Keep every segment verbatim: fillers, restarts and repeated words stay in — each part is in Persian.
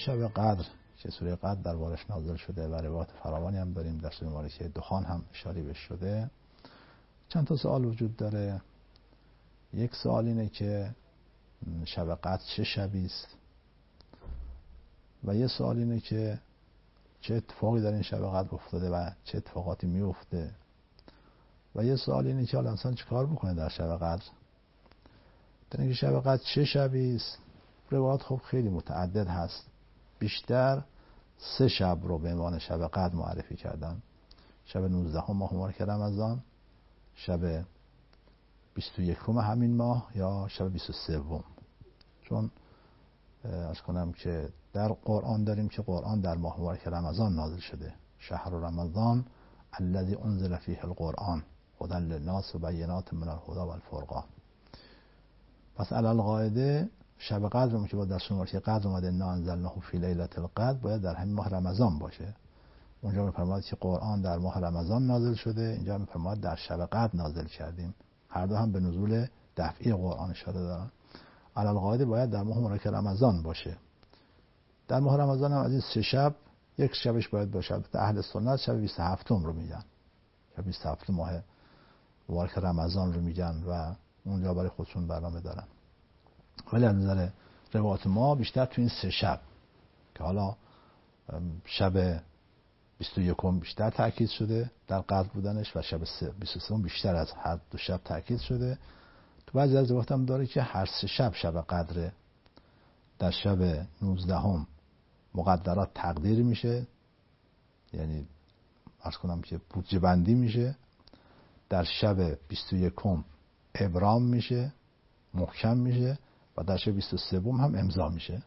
شب قدر که سوره قدر دربارش نازل شده و روایات فراوانی هم داریم، در سوره مبارکه دخان هم اشاره بهش شده. چند تا سوال وجود داره. یک سوال اینه که شب قدر چه شبی است و یه سوال اینه که چه اتفاقی در این شب قدر افتاده و چه اتفاقاتی میفته و یه سوال اینه که حالا انسان چیکار بکنه در شب قدر. در اینکه شب قدر چه شبی است، روایات خب خیلی متعدد هست. بیشتر سه شب رو به عنوان شب قدر معرفی کردن: شب نوزدهم ماه مبارک رمضان، شب بیست و یکم همین ماه یا شب بیست و سوم. چون عرض کنم که در قرآن داریم که قرآن در ماه مبارک رمضان نازل شده. شهر رمضان الذی انزل فیه القرآن هدی للناس و بینات من الهدی و الفرقان. پس علی القاعده شب قدر که با در سوره مبارکه قدر اومده انا انزلناه فی لیلة القدر باید در همین ماه رمضان باشه. اونجا می‌فرماید که قرآن در ماه رمضان نازل شده، اینجا می‌فرماید در شب قدر نازل کردیم. هر دو هم به نزول دفعی قرآن اشاره دارن. علی القاعده باید در ماه مبارک رمضان باشه. در ماه رمضان هم از این سه شب یک شبش باید باشه. اهل سنت شب بیست و هفتم رو میگن، شب بیست و هفتم ماه مبارک رمضان رو میگن و اونجا برای خودشون برنامه دارن. ولی از نظر روایات ما بیشتر تو این سه شب که حالا شب بیست و یکم بیشتر تاکید شده در قدر بودنش و شب بیست و سوم بیشتر از هر دو شب تاکید شده. تو بعضی از روایات هم داره که هر سه شب شب قدره. در شب نوزدهم مقدرات تقدیر میشه، یعنی عرض کنم که بودجه بندی میشه. در شب بیست و یکم ابرام میشه، محکم میشه و در شب بیست و سوم هم امضا میشه.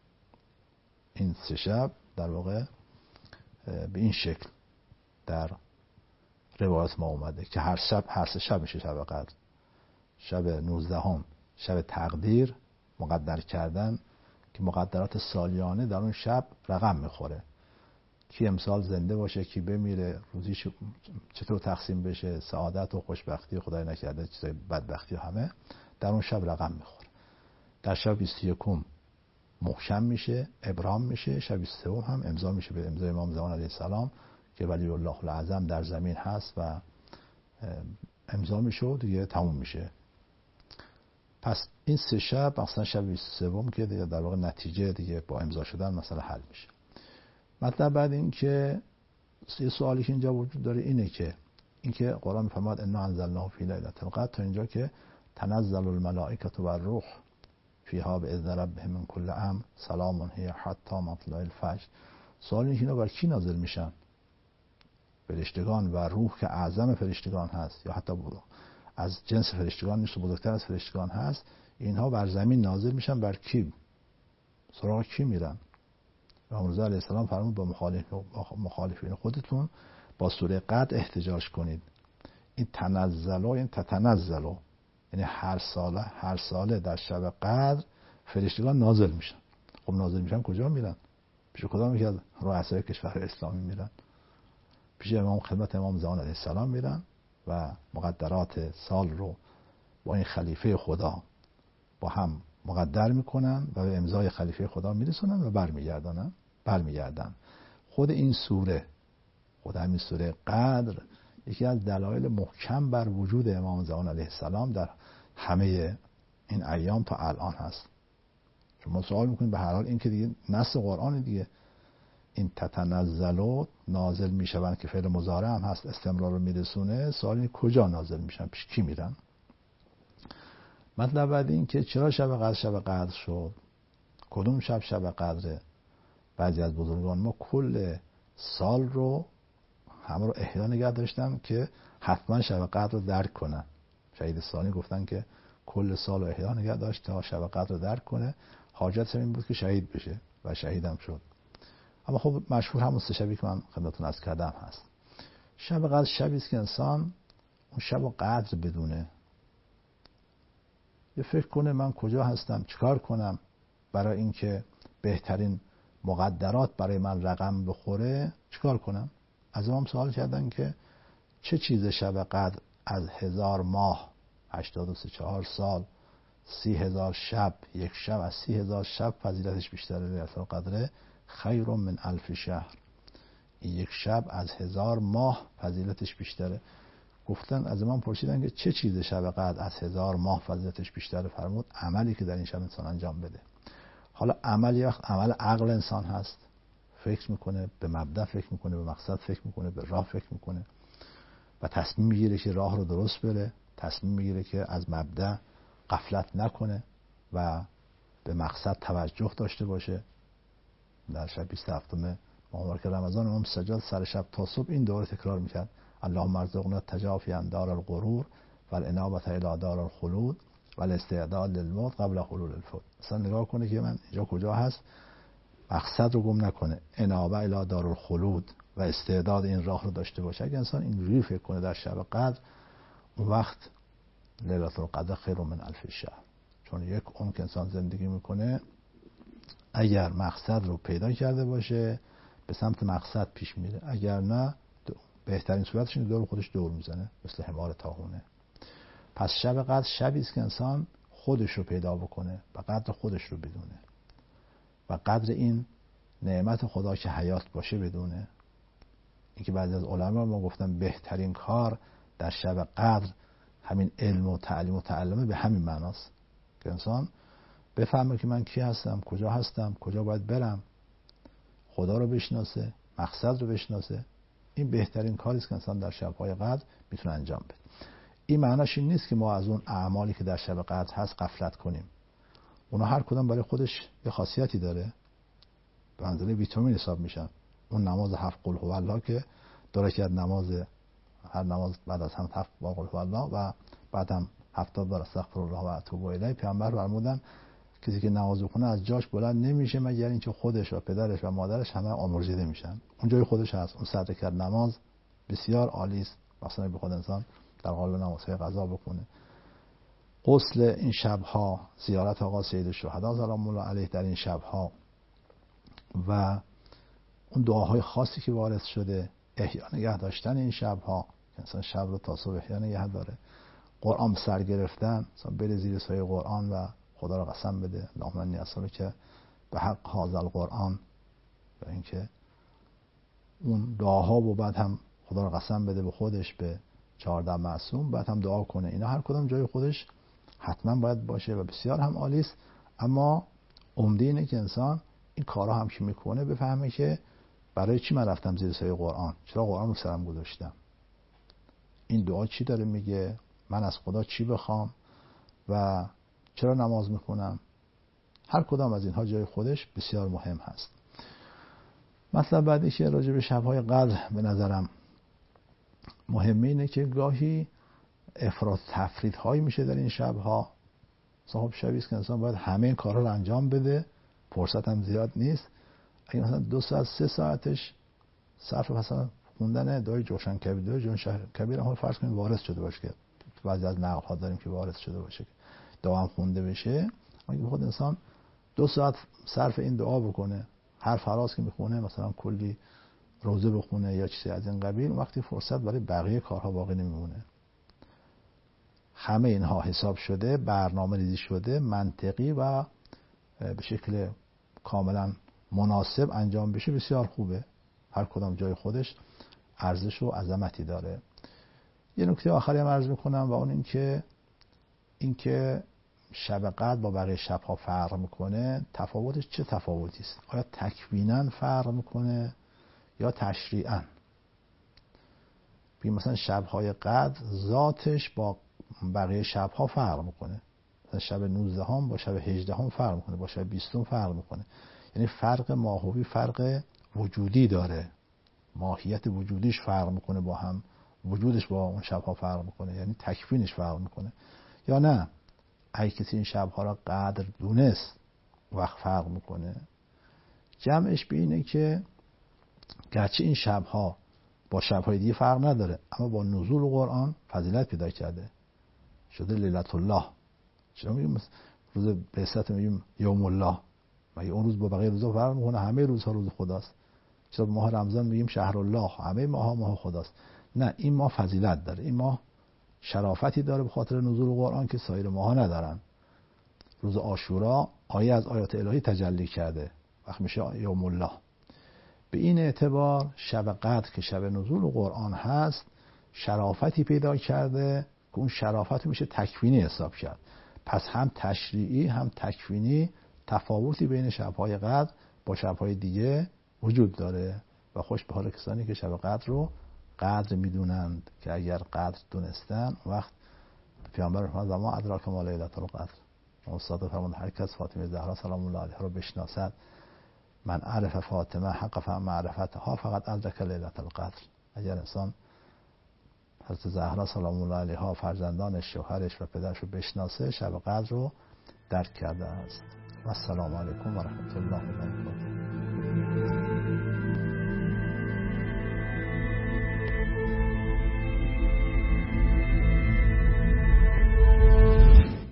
این سه شب در واقع به این شکل در روایات ما اومده که هر شب هر سه شب میشه شب قدر. شب نوزدهم شب تقدیر، مقدر کردن که مقدرات سالیانه در اون شب رقم میخوره. کی امسال زنده باشه، کی بمیره، روزیش چطور تقسیم بشه، سعادت و خوشبختی خدای نکرده چیزای بدبختی همه در اون شب رقم میخوره. در شب بیست و یکم محکم میشه، ابرام میشه. شب بیست و سوم هم امضا میشه به امضای امام زمان علیه السلام که ولی الله الاعظم در زمین هست و امضا میشه و دیگه تموم میشه. پس این سه شب مثلا شب بیست و سوم که دیگه در واقع نتیجه دیگه با امضا شدن مثلا حل میشه. مطلب بعد این که یه سوالی که اینجا وجود داره اینه که اینکه قرآن میفرماد انا انزلناه فی لیلة القدر تا اینجا که تنزل الملائکه و الروح فیها باذن ربهم من کل امر سلام هی حتی مطلع الفجر. سوال اینه که اینا بر کی نازل میشن؟ فرشتگان و روح که اعظم فرشتگان هست یا حتی از جنس فرشتگان نیست و بزرگتر از فرشتگان هست، اینها بر زمین نازل میشن بر کی؟ سراغ کی میرن؟ امام رضا علیه السلام فرمود با مخالفین خودتون با سوره قدر احتجاج کنید. این تنزل و این تتنزل یعنی هر ساله هر ساله در شب قدر فرشتگان نازل میشن. خب نازل میشن کجا میرن؟ پیش کدام یکی از رؤسای کشور اسلامی میرن؟ پیش امام خدمت امام زمان علیه السلام میرن و مقدرات سال رو با این خلیفه خدا با هم مقدر میکنن و به امضای خلیفه خدا میرسونن و برمیگردن برمیگردن خود این سوره، خود همین سوره قدر یکی از دلایل محکم بر وجود امام زمان علیه السلام در همه این ایام تا الان هست. شما سوال میکنید به هر حال این که دیگه نص قرآن دیگه، این تتنزل نازل میشوند که فعل مضارع هم هست استمرار رو میرسونه. سوال این کجا نازل میشن، پیش کی میرن؟ مطلب بعد این که چرا شب قدر شب قدر شد، کدوم شب شب قدره. بعضی از بزرگان ما کل سال رو همه رو احیا نگه داشتن که حتما شب قدر رو درک کنن. شهید ثانی گفتن که کل سال رو احیا نگه داشت تا شب قدر رو درک کنه. حاجت این بود که شهید بشه و شهیدم شد. اما خب مشهور همون سه شبی که من خدمتتون عرض کردم هست. شب قدر شبی است که انسان اون شب رو قدر بدونه، یه فکر کنه من کجا هستم، چیکار کنم برای اینکه بهترین مقدرات برای من رقم بخوره، چیکار کنم. از امام سوال کردن که چه چیز شب قدر از هزار ماه هشتاد و سه چهار سال سی هزار شب، یک شب از سی هزار شب فضیلتش بیشتره. لیلة القدر خیر من الف شهر، این یک شب از هزار ماه فضیلتش بیشتره. گفتن از من پرسیدن که چه چیز شب قدر از هزار ماه فضیلتش بیشتره؟ فرمود عملی که در این شب انسان انجام بده. حالا عمل یه وقت عمل عقل انسان هست، فکر میکنه، به مبدا فکر میکنه، به مقصد فکر میکنه، به راه فکر میکنه و تصمیم میگیره که راه رو درست بره، تصمیم میگیره که از مبدا غفلت نکنه و به مقصد توجه داشته باشه. در شب بیست و هفتم ماه مبارک رمضان امام سجاد سر شب تا صبح این دوره تکرار میکرد: اللهم ارزقنا التجافی عن دار الغرور والانابه الی دار الخلود والاستعداد للموت قبل حلول الفوت. مثلا نگاه کنه که من اینجا کجا هست، مقصد رو گم نکنه، انابه الی دار الخلود و استعداد این راه رو داشته باشه. اگه انسان اینجوری فکر کنه در شب قدر، اون وقت لیلة القدر خیر من الف شهر. چون یک عمر که انسان زندگی میکنه، اگر مقصد رو پیدا کرده باشه به سمت مقصد پیش میره، اگر نه بهترین صورتش اینه دور خودش دور میزنه مثل حمار تاهونه. پس شب قدر شبی است که انسان خودش رو پیدا بکنه و قدر خودش رو بدونه و قدر این نعمت خدا که حیات باشه بدونه. اینکه بعضی از علما ما گفتن بهترین کار در شب قدر همین علم و تعلیم و تعلمه، به همین معناست که انسان بفهمه که من کی هستم، کجا هستم، کجا باید برم، خدا رو بشناسه، مقصد رو بشناسه. این بهترین کاری است که انسان در شب‌های قدر میتونه انجام بده. این معناش این نیست که ما از اون اعمالی که در شب قدر هست غفلت کنیم. اونا هر کدوم برای خودش یه خاصیتی داره، به منزله ویتامین حساب میشن. اون نماز هفت قل هو الله که دو رکعت نماز، هر نماز بعد از هم هفت بار قل هو الله و بعد هم هفتاد بار استغفر الله و اتوب الیه. پیامبر فرمودن کسی که نماز بخونه از جاش بلند نمیشه مگر اینکه خودش و پدرش و مادرش همه آمرزیده میشن. اون جای خودش هست. اون صد رکعت نماز بسیار عالی است، مثلا به خود انسان در قالب نمازهای قضا بخونه. غسل این شبها، زیارت آقا سید الشهدا سلام الله علیه در این شبها و اون دعاهای خاصی که وارد شده، احیا نگه داشتن این شبها که انسان شب رو تا صبح احیا نگه داره، قرآن سر گرفتن، مثلا بره زیر سایه قرآن و خدا رو قسم بده اللهم انی اسالک که به حق هذا القرآن، و اینکه اون دعاها و بعد هم خدا رو قسم بده به خودش، به چهارده معصوم، بعد هم دعا کنه. اینا هر کدام جای خودش حتما باید باشه و بسیار هم عالی است. اما عمده اینه که انسان این کارا هم که میکنه بفهمه که برای چی من رفتم زیر سایه قرآن، چرا قرآن رو سرم گذاشتم، این دعا چی داره میگه، من از خدا چی بخوام و چرا نماز میخونم. هر کدام از اینها جای خودش بسیار مهم هست. مطلب بعدی که راجع به شب‌های قدر به نظرم مهمه اینه که گاهی افراط تفرید هایی میشه در این شب‌ها. صاحب شبی است که انسان باید همه این کارها رو انجام بده، فرصت هم زیاد نیست. اگه مثلا دو ساعت سه ساعتش صرف مثلا خوندن دعای جوشن کبیر، دعای جوشن کبیر هم فرض کنید وارد شده باشه که بعضی از نقل ها داریم که وارد شده باشه که دعا هم خونده بشه، اگه خود انسان دو ساعت صرف این دعا بکنه، هر فراز که میخونه مثلا کلی روزه بخونه یا چیزی از این قبیل، وقتی فرصت برای بقیه کارها باقی نمیمونه. همه اینها حساب شده، برنامه ریزی شده، منطقی و به شکل کاملا مناسب انجام بشه بسیار خوبه. هر کدام جای خودش ارزش و عظمتی داره. یه نکته آخری هم عرض میکنم و اون این که این که شب قدر با بقیه شبها فرق میکنه. تفاوتش چه تفاوتی است؟ آیا تکویناً فرق میکنه یا تشریعاً؟ ببین مثلا شبهای قدر ذاتش با بقیه شبها فرق میکنه. مثلا شب نوزده هم با شب هجده هم فرق میکنه، با شب بیست هم فرق میکنه. یعنی فرق ماهوی، فرق وجودی داره، ماهیت وجودیش فرق میکنه با هم، وجودش با اون شبها فرق میکنه، یعنی تکوینش فرق میکنه. یا نه اگه کسی این شبها را قدر دونست وقت فرق میکنه. جمعش به اینه که گرچه این شبها با شبهای دیگه فرق نداره، اما با نزول قرآن فضیلت پیدا کرده، شده لیلة الله. چرا میگیم روز بعثت میگیم یوم الله؟ مگه اون روز با بقیه روزها فرق میکنه؟ همه روزها روز خداست. چرا ماه رمضان میگیم شهر الله؟ همه ماها ماه خداست. نه، این ماه فضیلت داره، این ماه شرافتی داره به خاطر نزول قرآن که سایر ماها ندارن. روز عاشورا آیه از آیات الهی تجلی کرده، وقت میشه یوم الله. به این اعتبار شب قدر که شب نزول قرآن هست شرافتی پیدا کرده که اون شرافت میشه تکوینی حساب کرد. پس هم تشریعی هم تکوینی تفاوتی بین شبهای قدر با شبهای دیگه وجود داره و خوش به حال کسانی که شب قدر رو قدر میدونند که اگر قدر دونستن وقت پیامبر فرمود و ما ادراک ما لیلة القدر. استاد فرمود هر کس فاطمه زهرا سلام الله علیها رو بشناسد، من عرف فاطمه حق فهم معرفتها فقط ادرک لیلة القدر. اگر انسان حضرت زهرا سلام الله علیها، فرزندانش، شوهرش و پدرش رو بشناسه شب قدر رو درک کرده است. و السلام علیکم و رحمت الله و برکاته.